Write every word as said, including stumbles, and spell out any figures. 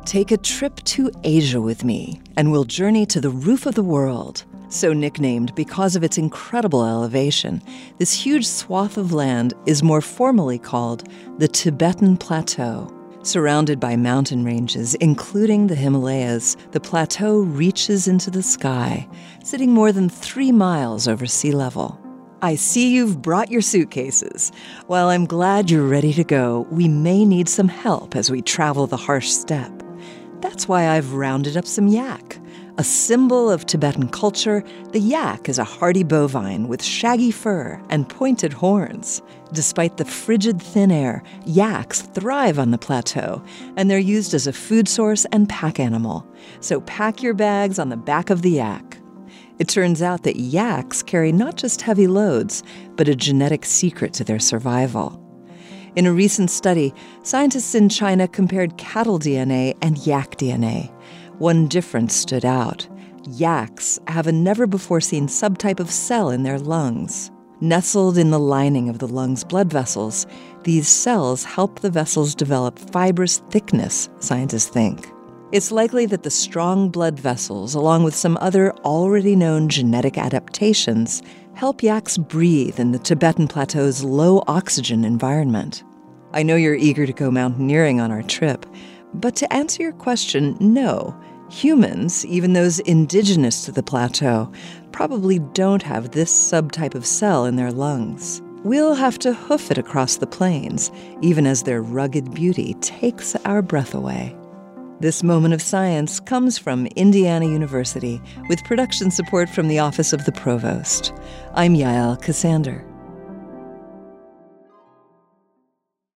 Take a trip to Asia with me, and we'll journey to the roof of the world. So nicknamed because of its incredible elevation, this huge swath of land is more formally called the Tibetan Plateau. Surrounded by mountain ranges, including the Himalayas, the plateau reaches into the sky, sitting more than three miles over sea level. I see you've brought your suitcases. While I'm glad you're ready to go, we may need some help as we travel the harsh steppe. That's why I've rounded up some yak. A symbol of Tibetan culture, the yak is a hardy bovine with shaggy fur and pointed horns. Despite the frigid thin air, yaks thrive on the plateau, and they're used as a food source and pack animal. So pack your bags on the back of the yak. It turns out that yaks carry not just heavy loads, but a genetic secret to their survival. In a recent study, scientists in China compared cattle D N A and yak D N A. One difference stood out. Yaks have a never-before-seen subtype of cell in their lungs. Nestled in the lining of the lungs' blood vessels, these cells help the vessels develop fibrous thickness, scientists think. It's likely that the strong blood vessels, along with some other already known genetic adaptations, help yaks breathe in the Tibetan Plateau's low-oxygen environment. I know you're eager to go mountaineering on our trip, but to answer your question, no. Humans, even those indigenous to the plateau, probably don't have this subtype of cell in their lungs. We'll have to hoof it across the plains, even as their rugged beauty takes our breath away. This moment of science comes from Indiana University with production support from the Office of the Provost. I'm Yael Ksander.